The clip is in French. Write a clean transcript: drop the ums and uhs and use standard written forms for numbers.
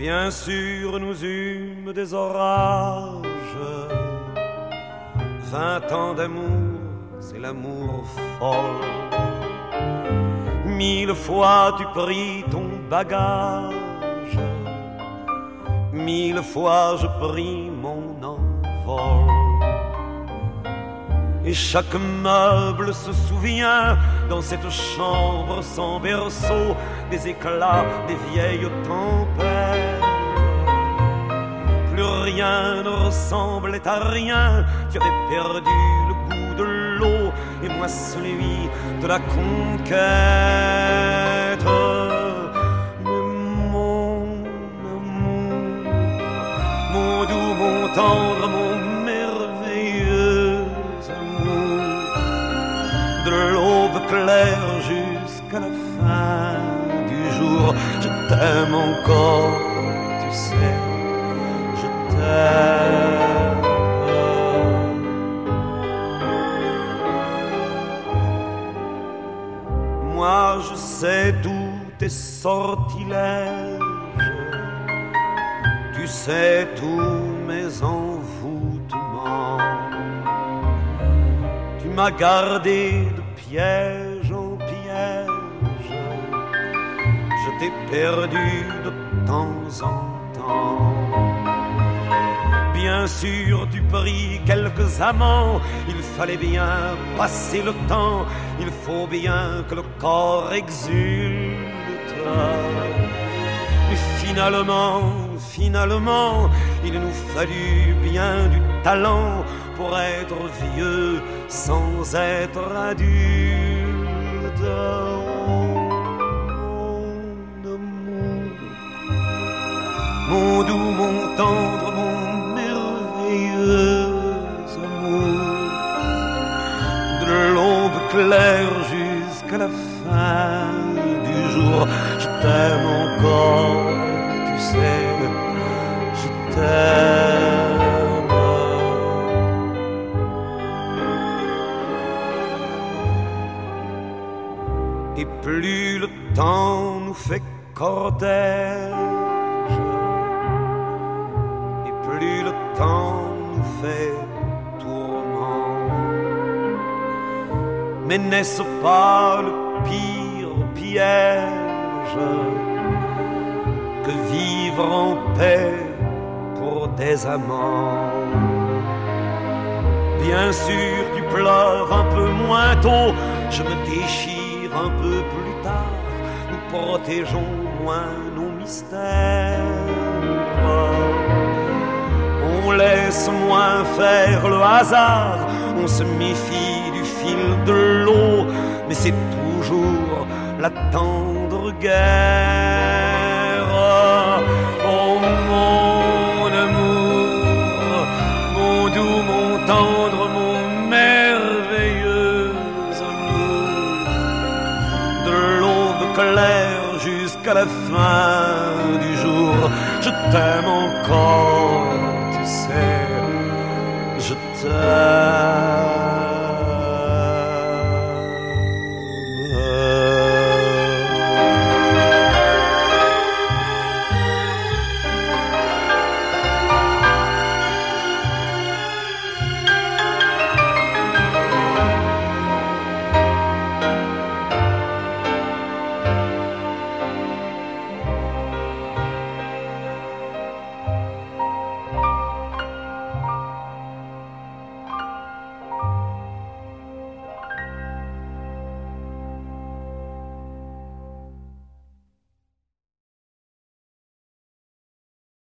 Bien sûr, nous eûmes des orages. 20 ans d'amour, c'est l'amour folle. 1000 fois tu pris ton bagage. 1000 fois je pris mon envol. Et chaque meuble se souvient dans cette chambre sans berceau des éclats des vieilles tempêtes. Plus rien ne ressemblait à rien. Tu avais perdu le goût de l'eau et moi celui de la conquête. Mais mon amour, mon doux, mon tendre, mon merveilleux amour, de l'aube claire jusqu'à la fin du jour, je t'aime encore, tu sais, je t'aime. Moi je sais tous tes sortilèges, tu sais tous mes envoûtements. Tu m'as gardé de piège en piège, je t'ai perdu de temps en temps. Bien sûr, tu pris quelques amants, il fallait bien passer le temps, il faut bien que le corps exulte. Et finalement, il nous fallut bien du talent pour être vieux sans être adulte. Mon amour, mon doux, mon tendre, mon merveilleux amour, de l'aube claire jusqu'à la fin du jour, je t'aime encore, tu sais, je t'aime. Et plus le temps nous fait cortège, et plus le temps nous fait tourment. Mais n'est-ce pas le pire piège que vivre en paix pour des amants? Bien sûr, tu pleures un peu moins tôt, je me déchire un peu plus tard, nous protégeons moins nos mystères. On laisse moins faire le hasard, on se méfie du fil de l'eau, mais c'est toujours la tendre guerre. Oh mon amour, mon doux, mon tendre, mon merveilleux amour, de l'aube claire jusqu'à la fin du jour, je t'aime encore.